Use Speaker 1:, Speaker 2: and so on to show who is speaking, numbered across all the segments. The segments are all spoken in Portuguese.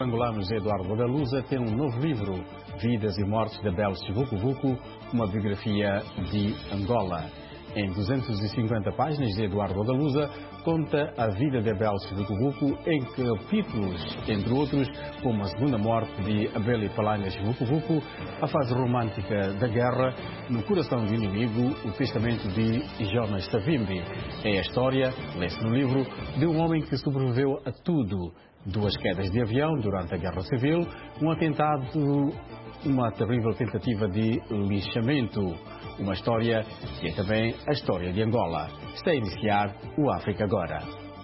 Speaker 1: Angolano José Eduardo Bagalusa tem um novo livro, Vidas e Mortes de Belo Vucu Vucu, uma biografia de Angola. Em 250 páginas, José Eduardo Bagalusa conta a vida de Belo Vucu Vucu em capítulos, entre outros, como a segunda morte de Abel e Palanhas Vucu Vucu, a fase romântica da guerra, No Coração do Inimigo, o testamento de Jonas Savimbi. É a história, lê-se no livro, de um homem que sobreviveu a tudo. 2 quedas de avião durante a Guerra Civil, um atentado, uma terrível tentativa de linchamento. Uma história que é também a história de Angola. Está a iniciar o África Agora.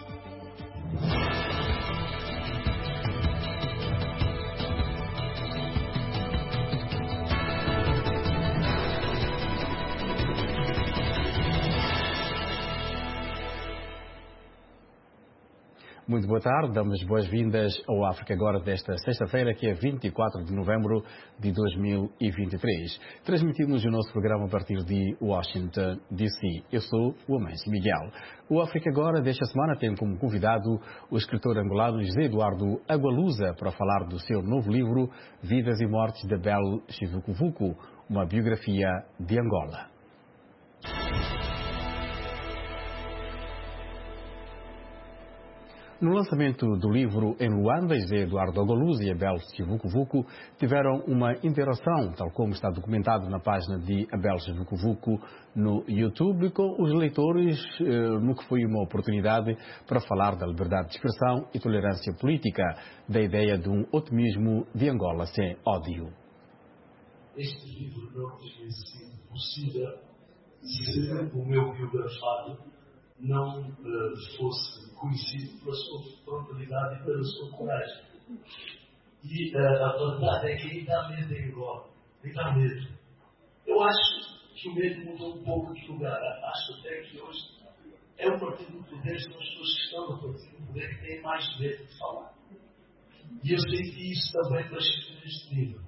Speaker 1: Muito boa tarde, damos boas-vindas ao África Agora desta sexta-feira, que é 24 de novembro de 2023. Transmitimos o nosso programa a partir de Washington, D.C. Eu sou o Amâncio Miguel. O África Agora desta semana tem como convidado o escritor angolano José Eduardo Agualusa para falar do seu novo livro, Vidas e Mortes de Belo Vucu Vucu, uma biografia de Angola. No lançamento do livro em Luanda, José Eduardo Agualusa e Abel Vucu Vucu tiveram uma interação, tal como está documentado na página de Abel Vucu Vucu no YouTube, com os leitores, no que foi uma oportunidade para falar da liberdade de expressão e tolerância política, da ideia de um otimismo de Angola sem ódio.
Speaker 2: Este livro não teria sido possível se o meu biografado não fosse conhecido pela sua frontalidade e pela sua coragem. E a verdade é que ainda há medo em Angola. Ainda há medo. Eu acho que o medo mudou um pouco de lugar. Acho até que hoje é o partido do poder, são as pessoas que estão no partido do poder que têm mais medo de falar. E eu senti isso também para escrever este livro.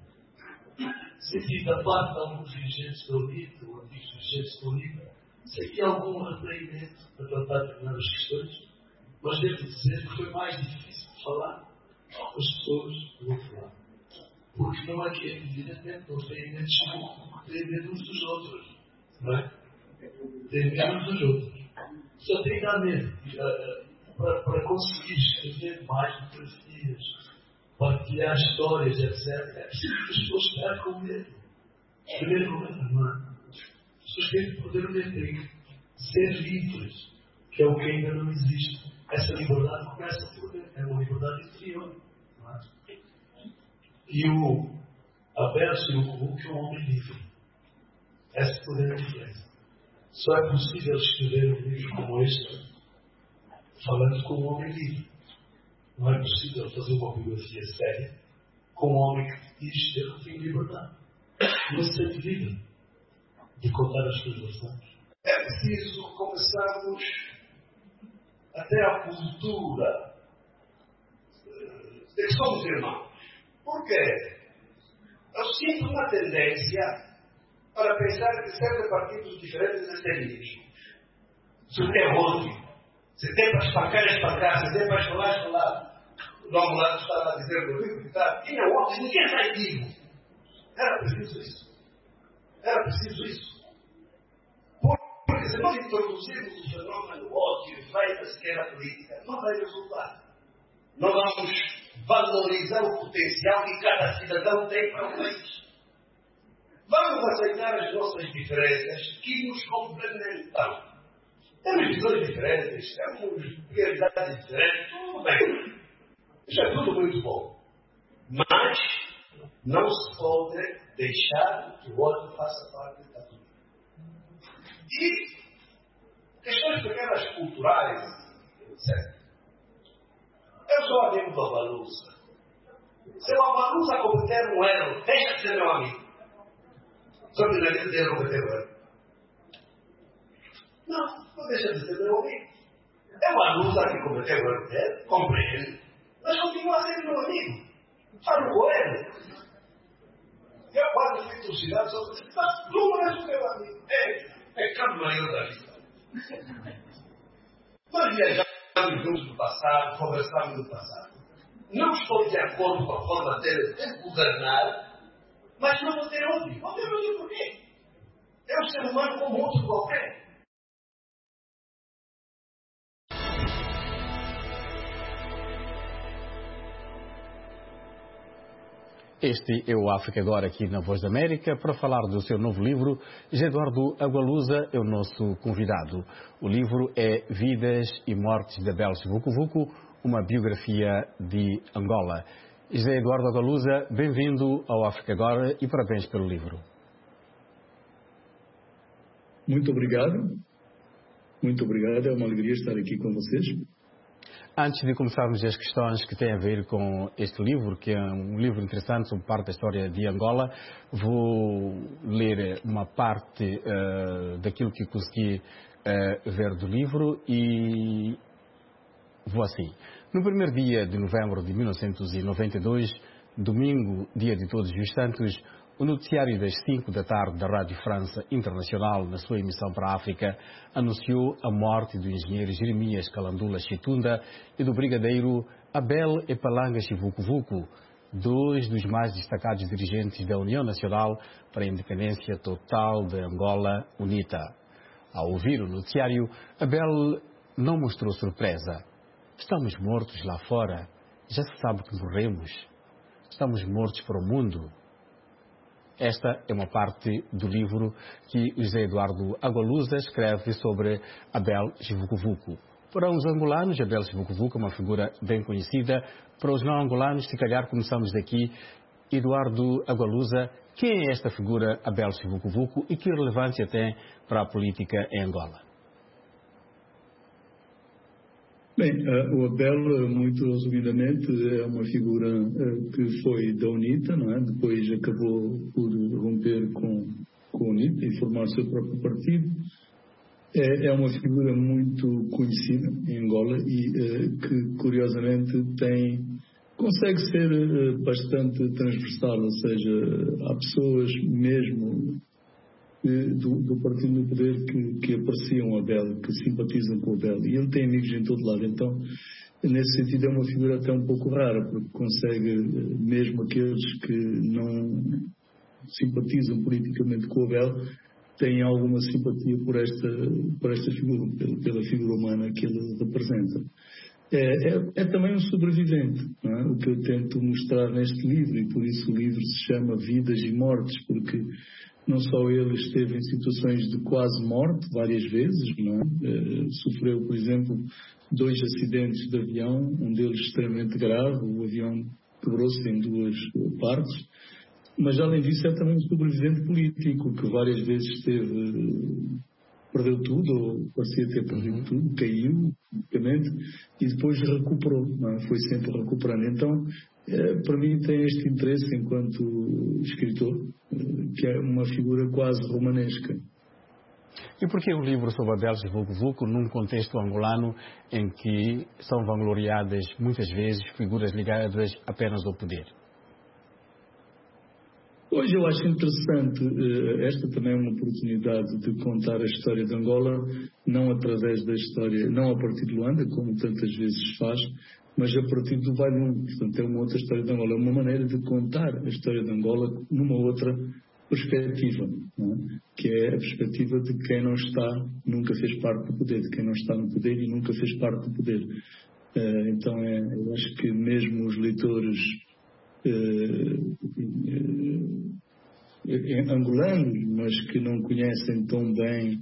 Speaker 2: Senti da parte de alguns dirigentes da UNIT, ou antigos dirigentes da UNIT, senti algum retraimento para tratar determinadas questões, mas devo dizer que foi mais difícil de falar com as pessoas do outro lado. Porque não é que, evidentemente, não têm medo de chumbo, têm medo uns dos outros. Não é? Têm medo uns dos outros. Só tem que dar medo. Para conseguir escrever mais biografias, partilhar histórias, etc., é preciso que as pessoas percam medo. Primeiro momento, não é? As pessoas têm que poder medo, têm que ser livres, que é o que ainda não existe. Essa liberdade começa por dentro, é uma liberdade interior. Não é? E o Abel Vucu Vucu é um homem livre. Essa poder é a diferença. Só é possível escrever um livro como este falando com um homem livre. Não é possível fazer uma biografia séria com um homem que diz ter que ter liberdade. Não se sente livre de contar as suas versões. É preciso começarmos até a cultura de que somos irmãos. Porquê? Eu sinto uma tendência para pensar que serve partidos diferentes de ser inimigos. Se tem ódio, se tem para espancar, se tem para esfolar. O Angolano estava a dizer comigo que tinha ódio, ninguém sai vivo. Era preciso isso. Era preciso isso. Porque se nós introduzirmos o fenômeno ódio e feitas que era política, não vai resultar. Não vamos valorizar o potencial que cada cidadão tem para o país. Vamos aceitar as nossas diferenças que nos complementam. Temos visões diferentes, temos prioridades diferentes, tudo bem. Isso é tudo muito bom. Mas não se pode deixar que o ódio faça parte da vida. E questões pequenas culturais, etc. Eu sou amigo do Agualusa. Se o Agualusa cometer um erro, deixa de ser meu amigo. Só que na vida dele cometer um erro. Não deixa de ser meu amigo. É o Agualusa que cometeu o erro dele, compreende, mas continua a ser meu amigo. Falo com ele. Eu quase fui trucidado, só que mas tu não és o meu amigo. É cabo maior da vida. Nós viajamos juntos no passado, conversamos no passado. não estou de acordo com a forma dele de governar, mas não vou ter ódio. Não tenho ódio por quê? É um ser humano como outro qualquer.
Speaker 1: Este é o África Agora aqui na Voz da América. Para falar do seu novo livro, José Eduardo Agualusa é o nosso convidado. O livro é Vidas e Mortes de Abel Vucu Vucu, uma biografia de Angola. José Eduardo Agualusa, bem-vindo ao África Agora e parabéns pelo livro.
Speaker 3: Muito obrigado. Muito obrigado. É uma alegria estar aqui com vocês.
Speaker 1: Antes de começarmos as questões que têm a ver com este livro, que é um livro interessante sobre parte da história de Angola, vou ler uma parte daquilo que consegui ver do livro e vou assim. No primeiro dia de novembro de 1992, domingo, dia de Todos os Santos, o noticiário das 5 da tarde da Rádio França Internacional, na sua emissão para a África, anunciou a morte do engenheiro Jeremias Calandula Chitunda e do brigadeiro Abel Epalanga Vucu Vucu, dois dos mais destacados dirigentes da União Nacional para a Independência Total de Angola, UNITA. Ao ouvir o noticiário, Abel não mostrou surpresa. Estamos mortos lá fora. Já se sabe que morremos. Estamos mortos para o mundo. Esta é uma parte do livro que José Eduardo Agualusa escreve sobre Abel Vucu Vucu. Para os angolanos, Abel Vucu Vucu é uma figura bem conhecida. Para os não angolanos, se calhar começamos daqui. Eduardo Agualusa, quem é esta figura Abel Vucu Vucu e que relevância tem para a política em Angola?
Speaker 3: Bem, o Abel, muito resumidamente, é uma figura que foi da UNITA, não é? Depois acabou por romper com a UNITA e formar o seu próprio partido. É uma figura muito conhecida em Angola e que, curiosamente, consegue ser bastante transversal, ou seja, há pessoas mesmo do partido no poder que apreciam Abel, que simpatizam com Abel, e ele tem amigos em todo lado. Então, nesse sentido, é uma figura até um pouco rara, porque consegue, mesmo aqueles que não simpatizam politicamente com Abel, têm alguma simpatia por esta figura, pela figura humana que ele representa. É também um sobrevivente, não é? O que eu tento mostrar neste livro, e por isso o livro se chama Vidas e Mortes, porque não só ele esteve em situações de quase morte várias vezes, não é? Sofreu, por exemplo, 2 acidentes de avião, um deles extremamente grave, o avião quebrou-se em 2 partes, mas além disso é também um sobrevivente político que várias vezes perdeu tudo, ou parecia ter perdido tudo, caiu, praticamente, e depois recuperou, não é? Foi sempre recuperando. Então, para mim tem este interesse enquanto escritor, que é uma figura quase romanesca.
Speaker 1: E porquê um livro sobre Abel Vucu Vucu num contexto angolano em que são vangloriadas muitas vezes figuras ligadas apenas ao poder?
Speaker 3: Hoje eu acho interessante, esta também é uma oportunidade de contar a história de Angola, não através da história, não a partir de Luanda, como tantas vezes se faz, mas a partir do Vai-Lundo. Portanto, é uma outra história de Angola, é uma maneira de contar a história de Angola numa outra perspectiva, não é? Que é a perspectiva de quem não está, nunca fez parte do poder, de quem não está no poder e nunca fez parte do poder. Então, eu acho que mesmo os leitores angolanos, mas que não conhecem tão bem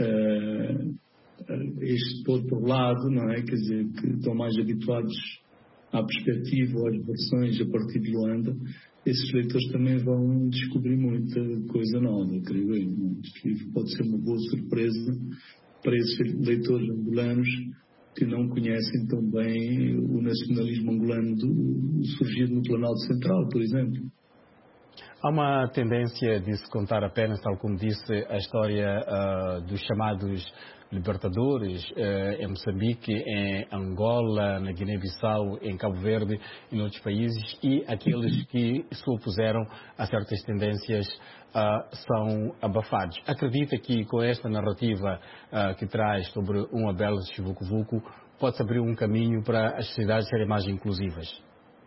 Speaker 3: este outro lado, não é? Quer dizer, que estão mais habituados à perspectiva ou às versões a partir de Luanda, esses leitores também vão descobrir muita coisa nova, creio eu. Este livro pode ser uma boa surpresa para esses leitores angolanos que não conhecem tão bem o nacionalismo angolano surgido no Planalto Central, por exemplo.
Speaker 1: Há uma tendência de se contar apenas, tal como disse, a história dos chamados libertadores em Moçambique, em Angola, na Guiné-Bissau, em Cabo Verde e em outros países, e aqueles que se opuseram a certas tendências são abafados. Acredita que com esta narrativa que traz sobre um Abel Vucu Vucu pode-se abrir um caminho para as sociedades serem mais inclusivas?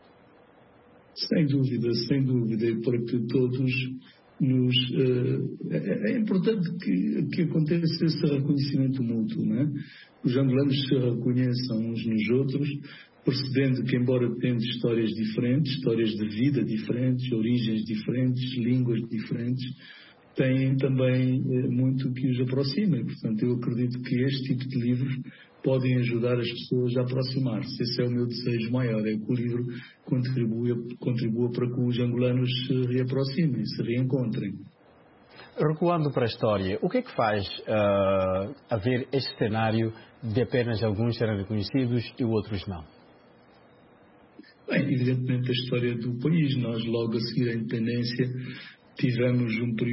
Speaker 3: Sem dúvida, e para que todos nos... É importante que aconteça esse reconhecimento mútuo, não é? Os angolanos se reconheçam uns nos outros, percebendo que, embora tendo histórias diferentes, histórias de vida diferentes, origens diferentes, línguas diferentes, têm também muito que os aproxima. E, portanto, eu acredito que este tipo de livros podem ajudar as pessoas a aproximar-se. Esse é o meu desejo maior, é que o livro contribua para que os angolanos se reaproximem, se reencontrem.
Speaker 1: Recuando para a história, o que é que faz haver este cenário de apenas alguns serem reconhecidos e outros não?
Speaker 3: Bem, evidentemente a história do país. Nós, logo a seguir à independência, tivemos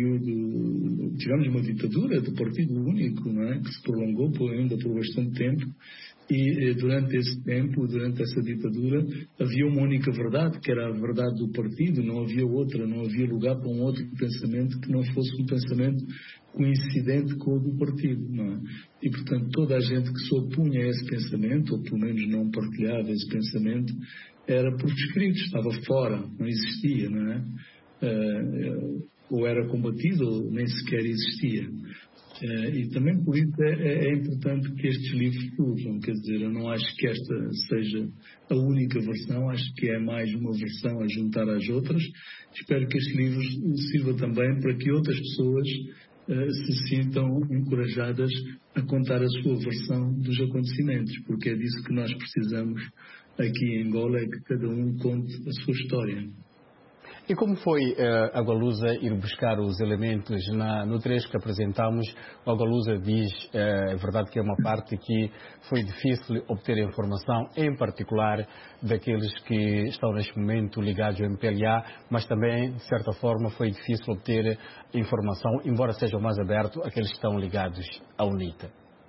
Speaker 3: uma ditadura de partido único, não é? Que se prolongou ainda por bastante tempo, e durante esse tempo, durante essa ditadura, havia uma única verdade, que era a verdade do partido, não havia outra, não havia lugar para um outro pensamento que não fosse um pensamento coincidente com o do partido, não é? E, portanto, toda a gente que se opunha a esse pensamento, ou pelo menos não partilhava esse pensamento, era proscrito, estava fora, não existia, não é? Ou era combatido ou nem sequer existia. E também por isso é importante que estes livros surjam. Quer dizer, eu não acho que esta seja a única versão, acho que é mais uma versão a juntar às outras. Espero que este livro sirva também para que outras pessoas se sintam encorajadas a contar a sua versão dos acontecimentos, porque é disso que nós precisamos aqui em Angola, é que cada um conte a sua história.
Speaker 1: E como foi Agualusa ir buscar os elementos no trecho que apresentamos? O Agualusa diz, é verdade que é uma parte que foi difícil obter a informação, em particular daqueles que estão neste momento ligados ao MPLA, mas também, de certa forma, foi difícil obter informação, embora seja mais aberto, aqueles que estão ligados à UNITA.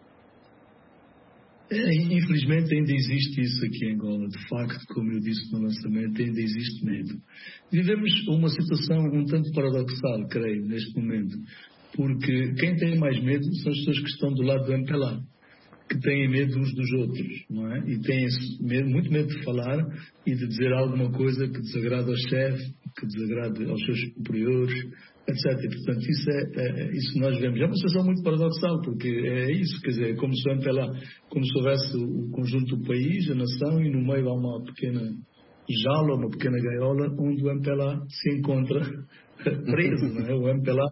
Speaker 3: Infelizmente ainda existe isso aqui em Angola. De facto, como eu disse no lançamento, ainda existe medo. Vivemos uma situação um tanto paradoxal, creio, neste momento, porque quem tem mais medo são as pessoas que estão do lado do MPLA, que têm medo uns dos outros, não é? E têm muito medo de falar e de dizer alguma coisa que desagrade ao chefe, que desagrade aos seus superiores, etc. E, portanto, isso nós vemos. É uma situação muito paradoxal, porque é isso, quer dizer, como se o MPLA, como se houvesse o conjunto do país, a nação, e no meio há uma pequena jaula, uma pequena gaiola, onde o MPLA se encontra preso, não é? O MPLA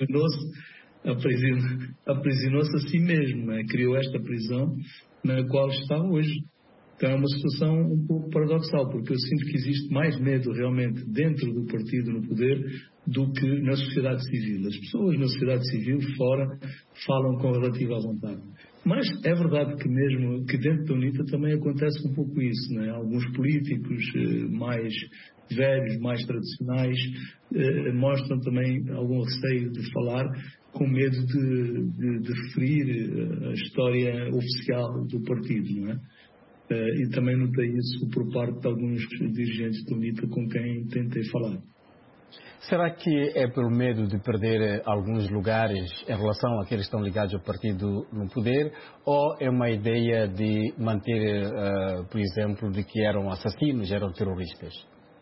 Speaker 3: aprisionou-se a si mesmo, não é? Criou esta prisão na qual está hoje. Então é uma situação um pouco paradoxal, porque eu sinto que existe mais medo realmente dentro do partido, no poder, do que na sociedade civil. As pessoas na sociedade civil, fora, falam com relativa vontade. Mas é verdade que mesmo que dentro da UNITA também acontece um pouco isso, não é? Alguns políticos mais velhos, mais tradicionais, mostram também algum receio de falar, com medo de referir a história oficial do partido, não é? E também notei isso por parte de alguns dirigentes da UNITA com quem tentei falar.
Speaker 1: Será que é pelo medo de perder alguns lugares em relação àqueles que estão ligados ao partido no poder, ou é uma ideia de manter, por exemplo, de que eram assassinos, eram terroristas?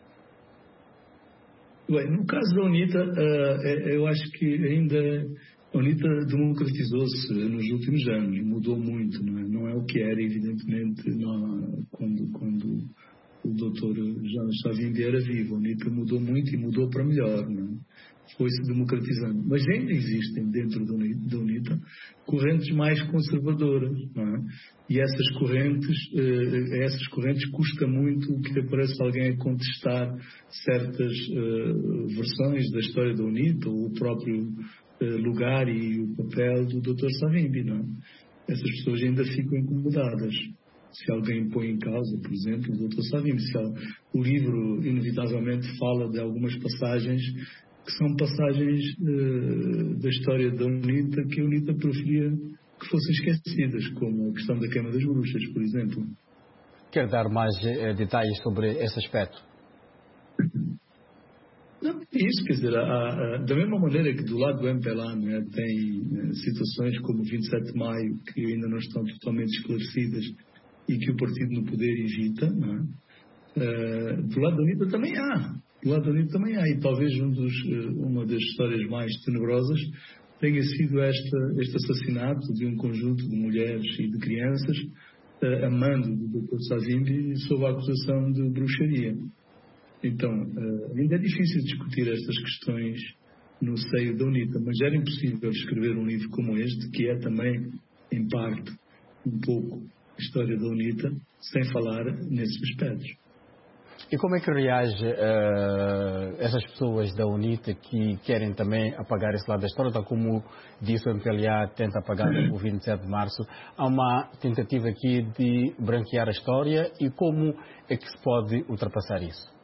Speaker 3: Bem, no caso da UNITA, eu acho que ainda a UNITA democratizou-se nos últimos anos, mudou muito, não é? Não é o que era, evidentemente, quando o Dr. João Savimbi era vivo. A UNITA mudou muito e mudou para melhor, não é? Foi-se democratizando. Mas ainda existem dentro da UNITA correntes mais conservadoras, não é? E essas correntes custa muito que apareça alguém a contestar certas versões da história da UNITA, ou o próprio lugar e o papel do Dr. Savimbi, não é? Essas pessoas ainda ficam incomodadas. Se alguém põe em causa, por exemplo, o Dr. Savimbi, o livro inevitavelmente fala de algumas passagens que são passagens da história da UNITA que a UNITA preferia que fossem esquecidas, como a questão da queima das bruxas, por exemplo.
Speaker 1: Quer dar mais detalhes sobre esse aspecto?
Speaker 3: Não, isso, quer dizer, da mesma maneira que do lado do MPLA, né, tem situações como o 27 de maio que ainda não estão totalmente esclarecidas e que o partido no poder evita, não é? Do lado da Anitta também há. Do lado da Anitta também há. E talvez uma das histórias mais tenebrosas tenha sido este assassinato de um conjunto de mulheres e de crianças a mando do Dr. Savimbi sob a acusação de bruxaria. Então, ainda é difícil discutir estas questões no seio da UNITA, mas era impossível escrever um livro como este, que é também, em parte, um pouco a história da UNITA, sem falar nesses aspectos.
Speaker 1: E como é que reage essas pessoas da UNITA que querem também apagar esse lado da história, tal como disse o MPLA tenta apagar o 27 de março? Há uma tentativa aqui de branquear a história, e como é que se pode ultrapassar isso?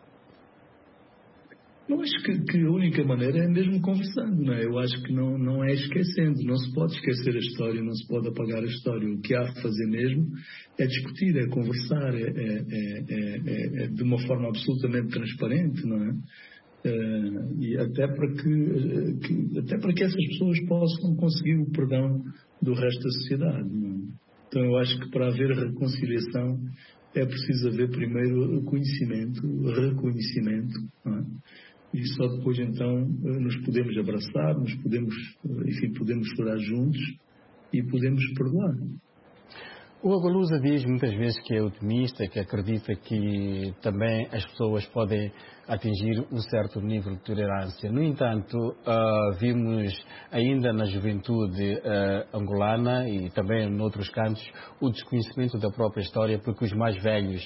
Speaker 3: Eu acho que a única maneira é mesmo conversando, não é? Eu acho que não é esquecendo. Não se pode esquecer a história, não se pode apagar a história. O que há a fazer mesmo é discutir, é conversar, é de uma forma absolutamente transparente, não é? E até para que essas pessoas possam conseguir o perdão do resto da sociedade, não é? Então eu acho que para haver reconciliação é preciso haver primeiro reconhecimento, não é? E só depois então nos podemos abraçar, podemos chorar juntos e podemos perdoar.
Speaker 1: O Agalusa diz muitas vezes que é otimista, que acredita que também as pessoas podem atingir um certo nível de tolerância. No entanto, vimos ainda na juventude angolana e também em outros cantos o desconhecimento da própria história, porque os mais velhos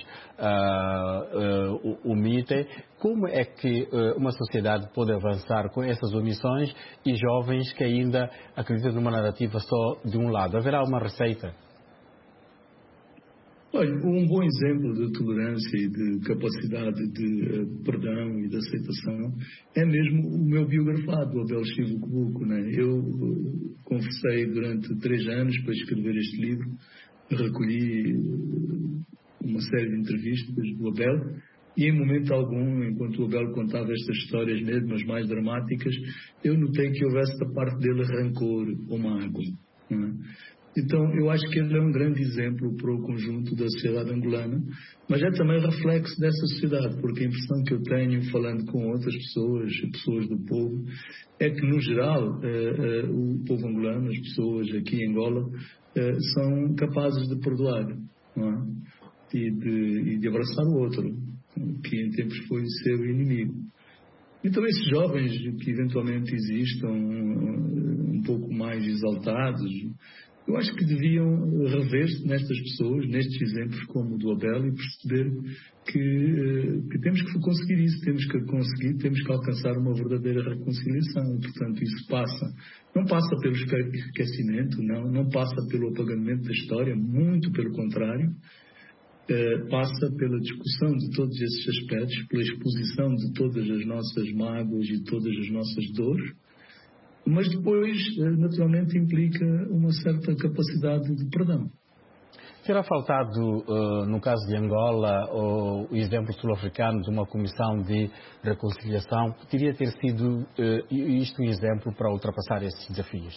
Speaker 1: omitem. Como é que uma sociedade pode avançar com essas omissões e jovens que ainda acreditam numa narrativa só de um lado? Haverá uma receita?
Speaker 3: Olha, um bom exemplo de tolerância e de capacidade de perdão e de aceitação é mesmo o meu biografado, o Abel Chivo Cubuco, né? Eu conversei durante 3 anos para escrever este livro, recolhi uma série de entrevistas do Abel e em momento algum, enquanto o Abel contava estas histórias mesmo, as mais dramáticas, eu notei que houvesse da parte dele rancor ou mágoa, né? Então, eu acho que ele é um grande exemplo para o conjunto da sociedade angolana, mas é também reflexo dessa sociedade, porque a impressão que eu tenho, falando com outras pessoas do povo, é que, no geral, o povo angolano, as pessoas aqui em Angola, são capazes de perdoar, não é? E de abraçar o outro, que em tempos foi seu inimigo. Então, esses jovens que eventualmente existam um pouco mais exaltados, eu acho que deviam rever-se nestas pessoas, nestes exemplos como o do Abel, e perceber que temos que conseguir isso, temos que alcançar uma verdadeira reconciliação. E, portanto, isso não passa pelo esquecimento, não passa pelo apagamento da história, muito pelo contrário, passa pela discussão de todos esses aspectos, pela exposição de todas as nossas mágoas e todas as nossas dores, mas depois, naturalmente, implica uma certa capacidade de perdão.
Speaker 1: Terá faltado, no caso de Angola, o exemplo sul-africano de uma comissão de reconciliação? Poderia ter sido isto um exemplo para ultrapassar esses desafios?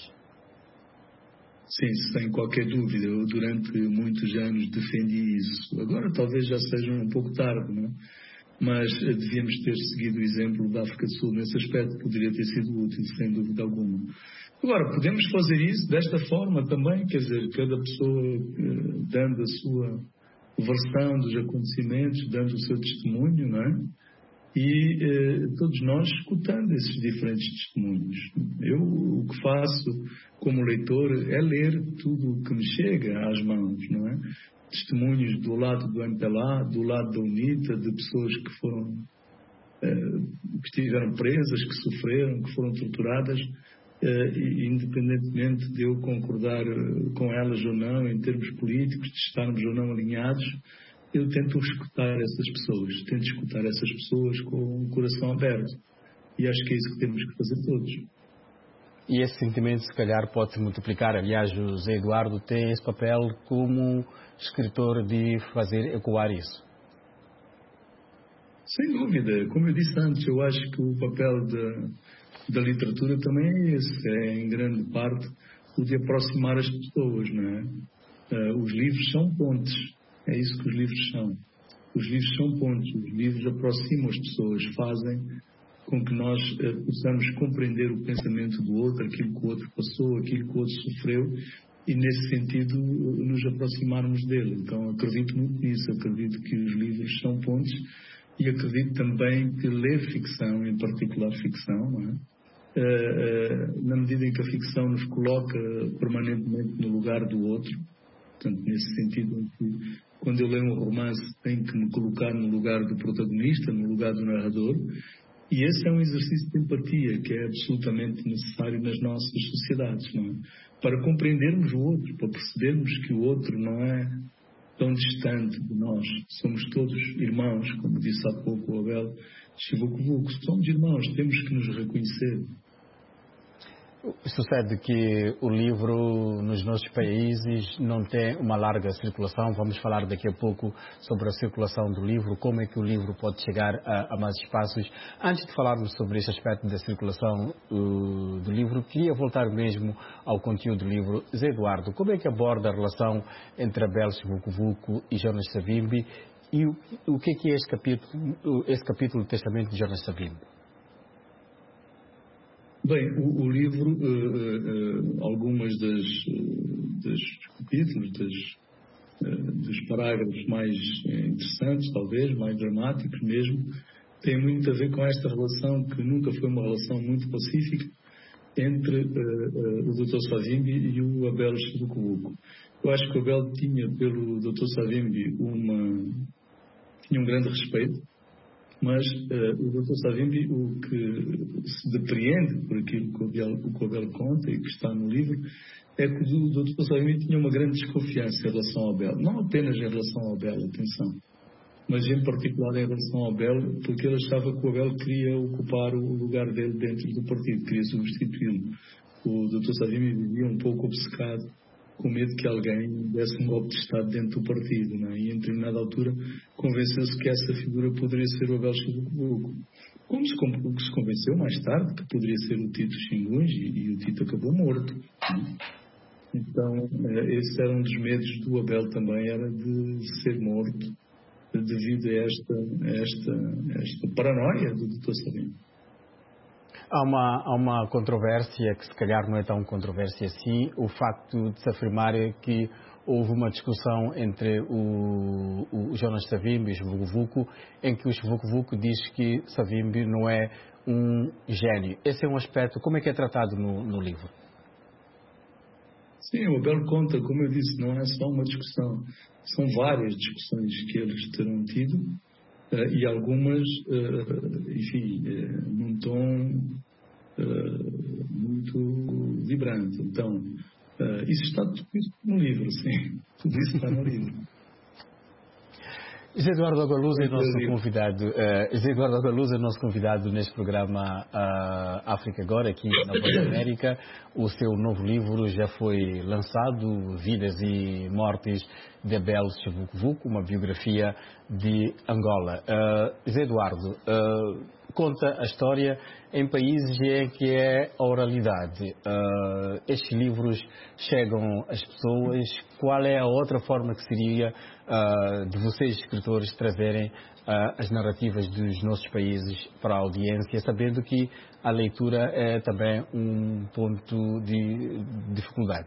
Speaker 3: Sim, sem qualquer dúvida. Eu, durante muitos anos, defendi isso. Agora, talvez já seja um pouco tarde, não é? Mas devíamos ter seguido o exemplo da África do Sul nesse aspecto, poderia ter sido útil, sem dúvida alguma. Agora, podemos fazer isso desta forma também, quer dizer, cada pessoa dando a sua versão dos acontecimentos, dando o seu testemunho, não é? E todos nós escutando esses diferentes testemunhos. Eu, o que faço como leitor é ler tudo o que me chega às mãos, não é? Testemunhos do lado do MPLA, do lado da UNITA, de pessoas que estiveram presas, que sofreram, que foram torturadas, e independentemente de eu concordar com elas ou não, em termos políticos, de estarmos ou não alinhados, eu tento escutar essas pessoas com o coração aberto. E acho que é isso que temos que fazer todos.
Speaker 1: E esse sentimento, se calhar, pode se multiplicar. Aliás, o José Eduardo tem esse papel como escritor de fazer ecoar isso.
Speaker 3: Sem dúvida. Como eu disse antes, eu acho que o papel da literatura também é esse. É, em grande parte, o de aproximar as pessoas, não é? Os livros são pontes. É isso que os livros são. Os livros são pontos, os livros aproximam as pessoas, fazem com que nós possamos compreender o pensamento do outro, aquilo que o outro passou, aquilo que o outro sofreu, e nesse sentido nos aproximarmos dele. Então acredito muito nisso, acredito que os livros são pontes, e acredito também que ler ficção, em particular ficção, não é? Na medida em que a ficção nos coloca permanentemente no lugar do outro, portanto, nesse sentido, quando eu leio um romance, tenho que me colocar no lugar do protagonista, no lugar do narrador, e esse é um exercício de empatia que é absolutamente necessário nas nossas sociedades, não é? Para compreendermos o outro, para percebermos que o outro não é tão distante de nós. Somos todos irmãos, como disse há pouco o Abel Chivuco-Vuco. Somos irmãos, temos que nos reconhecer.
Speaker 1: Sucede que o livro nos nossos países não tem uma larga circulação. Vamos falar daqui a pouco sobre a circulação do livro, como é que o livro pode chegar a mais espaços. Antes de falarmos sobre este aspecto da circulação do livro, queria voltar mesmo ao conteúdo do livro. Zé Eduardo, como é que aborda a relação entre Abel Chivuco-Vuco e Jonas Savimbi, e o que é este capítulo do Testamento de Jonas Savimbi?
Speaker 3: Bem, o livro, algumas dos capítulos, dos parágrafos mais interessantes, talvez, mais dramáticos mesmo, tem muito a ver com esta relação que nunca foi uma relação muito pacífica entre o Dr. Savimbi e o Abel Chivuco-Vuco. Eu acho que o Abel tinha pelo Dr. Savimbi tinha um grande respeito, mas o Dr. Savimbi, o que se depreende por aquilo que o Abel conta e que está no livro, é que o Dr. Savimbi tinha uma grande desconfiança em relação ao Abel. Não apenas em relação ao Abel, atenção, mas em particular em relação ao Abel, porque ele achava que o Abel queria ocupar o lugar dele dentro do partido, queria substituí-lo. O Dr. Savimbi vivia um pouco obcecado, com medo que alguém desse um golpe de Estado dentro do partido, não é? E em determinada altura convenceu-se que essa figura poderia ser o Abel Chivuco-Vuco. Como se convenceu mais tarde que poderia ser o Tito Xingunge, e o Tito acabou morto. Então, esse era um dos medos do Abel também, era de ser morto devido a esta paranoia do Dr. Savimbi.
Speaker 1: Há uma controvérsia que se calhar não é tão controvérsia assim, o facto de se afirmar que houve uma discussão entre o Jonas Savimbi e o Chivuco-Vuco, em que o Chivuco-Vuco diz que Savimbi não é um gênio. Esse é um aspecto, como é que é tratado no livro?
Speaker 3: Sim, o Abel conta, como eu disse, não é só uma discussão, são várias discussões que eles terão tido, e algumas, enfim, num tom muito vibrante. Então, isso está tudo isso no livro, sim. Tudo isso está no livro.
Speaker 1: José Eduardo Agualusa é nosso convidado neste programa África Agora, aqui na Voz da América. O seu novo livro já foi lançado, Vidas e Mortes de Abel Chivuco-Vuco, uma biografia de Angola. José Eduardo, conta a história em países em que é a oralidade. Estes livros chegam às pessoas. Qual é a outra forma que seria de vocês, escritores, trazerem as narrativas dos nossos países para a audiência, sabendo que a leitura é também um ponto de dificuldade?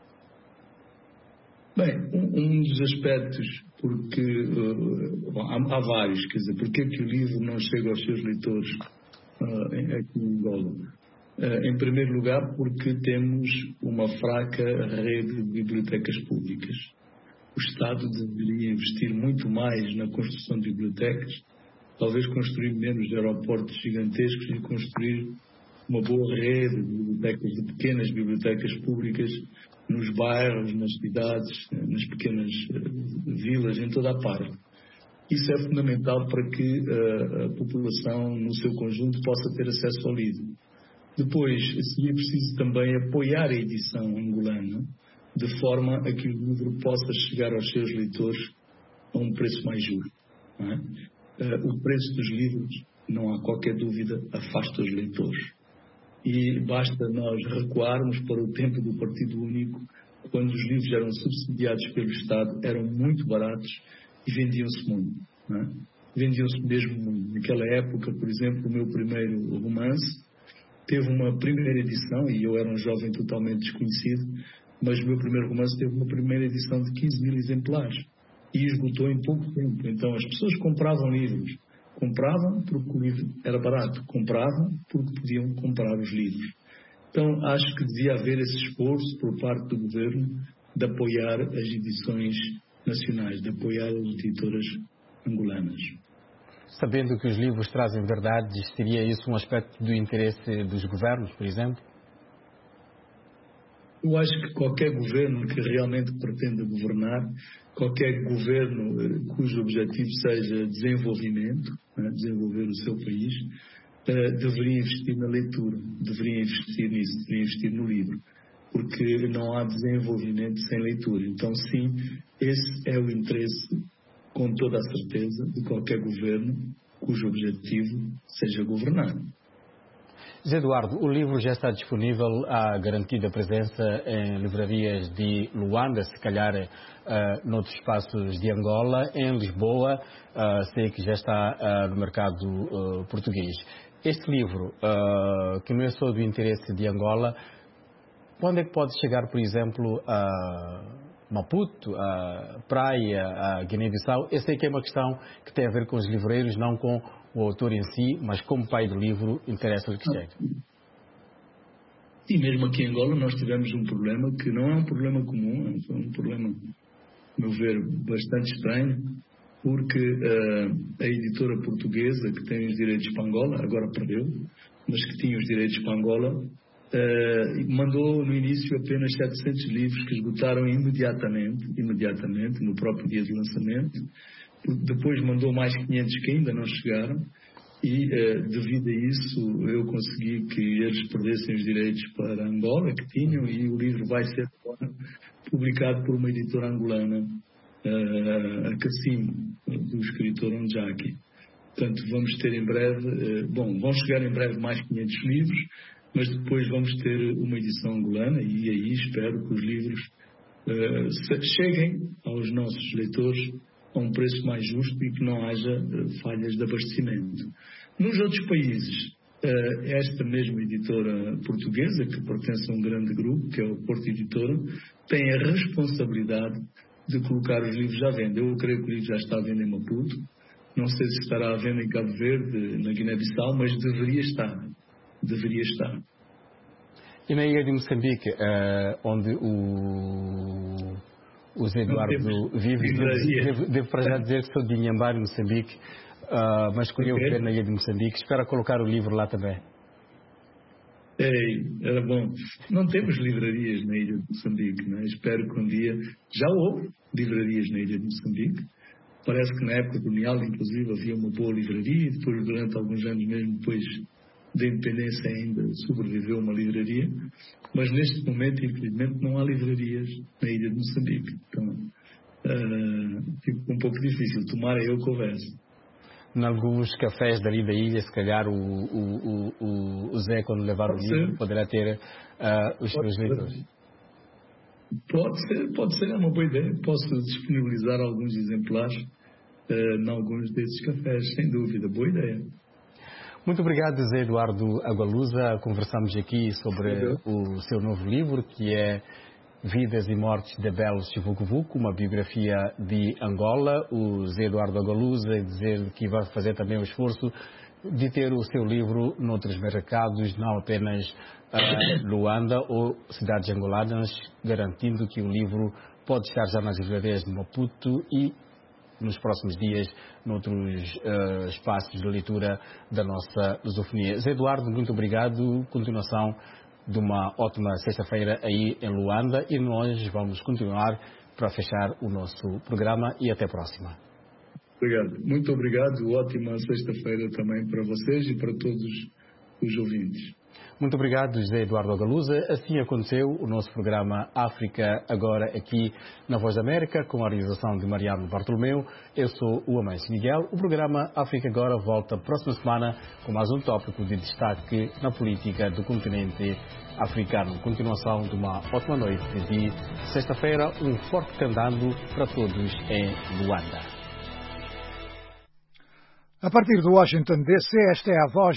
Speaker 3: Bem, um dos aspectos, porque há vários, quer dizer, porque é que o livro não chega aos seus leitores aqui em Angola? Em primeiro lugar, porque temos uma fraca rede de bibliotecas públicas. O Estado deveria investir muito mais na construção de bibliotecas, talvez construir menos aeroportos gigantescos e construir uma boa rede de bibliotecas, de pequenas bibliotecas públicas nos bairros, nas cidades, nas pequenas vilas, em toda a parte. Isso é fundamental para que a população, no seu conjunto, possa ter acesso ao livro. Depois, seria preciso também apoiar a edição angolana, de forma a que o livro possa chegar aos seus leitores a um preço mais justo. Não é? O preço dos livros, não há qualquer dúvida, afasta os leitores. E basta nós recuarmos para o tempo do Partido Único, quando os livros eram subsidiados pelo Estado, eram muito baratos e vendiam-se muito. não é? Vendiam-se mesmo naquela época, por exemplo, o meu primeiro romance teve uma primeira edição, e eu era um jovem totalmente desconhecido, mas o meu primeiro romance teve uma primeira edição de 15 mil exemplares e esgotou em pouco tempo. Então as pessoas compravam livros, compravam porque o livro era barato, compravam porque podiam comprar os livros. Então acho que devia haver esse esforço por parte do governo de apoiar as edições nacionais, de apoiar as editoras angolanas.
Speaker 1: Sabendo que os livros trazem verdades, seria isso um aspecto do interesse dos governos, por exemplo?
Speaker 3: Eu acho que qualquer governo que realmente pretenda governar, qualquer governo cujo objetivo seja desenvolvimento, né, desenvolver o seu país, deveria investir na leitura, deveria investir nisso, deveria investir no livro, porque não há desenvolvimento sem leitura. Então, sim, esse é o interesse, com toda a certeza, de qualquer governo cujo objetivo seja governar.
Speaker 1: José Eduardo, o livro já está disponível, há garantida presença em livrarias de Luanda, se calhar noutros espaços de Angola, em Lisboa, sei que já está no mercado português. Este livro, que não é só do interesse de Angola, quando é que pode chegar, por exemplo, a Maputo, a Praia, a Guiné-Bissau? Eu sei que é uma questão que tem a ver com os livreiros, não com o autor em si, mas como pai do livro, interessa-lhe que chegue.
Speaker 3: E mesmo aqui em Angola nós tivemos um problema que não é um problema comum, é um problema, a meu ver, bastante estranho, porque a editora portuguesa que tem os direitos para Angola, agora perdeu, mas que tinha os direitos para Angola, mandou no início apenas 700 livros que esgotaram imediatamente, no próprio dia de lançamento. Depois mandou mais 500 que ainda não chegaram e devido a isso eu consegui que eles perdessem os direitos para Angola que tinham, e o livro vai ser agora publicado por uma editora angolana, a Cassimo, do escritor Onjaki. Portanto, vamos ter em breve, vão chegar em breve mais 500 livros, mas depois vamos ter uma edição angolana, e aí espero que os livros cheguem aos nossos leitores a um preço mais justo e que não haja falhas de abastecimento. Nos outros países, esta mesma editora portuguesa, que pertence a um grande grupo, que é o Porto Editora, tem a responsabilidade de colocar os livros à venda. Eu creio que o livro já está à venda em Maputo, não sei se estará à venda em Cabo Verde, na Guiné-Bissau, mas deveria estar.
Speaker 1: E na ilha de Moçambique, onde o Zé Eduardo vive, devo para já dizer que sou de Inhambane, Moçambique, mas escolheu viver na ilha de Moçambique. Espero colocar o livro lá também.
Speaker 3: Era bom. Não temos livrarias na ilha de Moçambique, não é? Espero que um dia... Já houve livrarias na ilha de Moçambique. Parece que na época colonial, inclusive, havia uma boa livraria, e depois, durante alguns anos mesmo, depois da independência, ainda sobreviveu uma livraria, mas neste momento, infelizmente, não há livrarias na ilha de Moçambique. Então, fica um pouco difícil. Tomara eu que houvesse.
Speaker 1: Em alguns cafés dali da ilha, se calhar o Zé, quando levar o livro, poderá ter os seus leitores.
Speaker 3: Pode ser, é uma boa ideia. Posso disponibilizar alguns exemplares em alguns desses cafés, sem dúvida. Boa ideia.
Speaker 1: Muito obrigado, Zé Eduardo Agualusa. Conversamos aqui sobre o seu novo livro, que é Vidas e Mortes de Belo Chivucovuco, uma biografia de Angola. O Zé Eduardo Agualusa dizer que vai fazer também o esforço de ter o seu livro noutros mercados, não apenas Luanda ou cidades angolanas, garantindo que o livro pode estar já nas livrarias de Maputo e nos próximos dias noutros espaços de leitura da nossa lusofonia. Zé Eduardo, muito obrigado. Continuação de uma ótima sexta-feira aí em Luanda, e nós vamos continuar para fechar o nosso programa, e até a próxima.
Speaker 3: Obrigado. Muito obrigado. Ótima sexta-feira também para vocês e para todos os ouvintes.
Speaker 1: Muito obrigado, José Eduardo Agualusa. Assim aconteceu o nosso programa África Agora aqui na Voz da América, com a realização de Mariano Bartolomeu. Eu sou o Amâncio Miguel. O programa África Agora volta próxima semana com mais um tópico de destaque na política do continente africano. Continuação de uma ótima noite de sexta-feira. Um forte candando para todos em Luanda.
Speaker 4: A partir de Washington, D.C., esta é a voz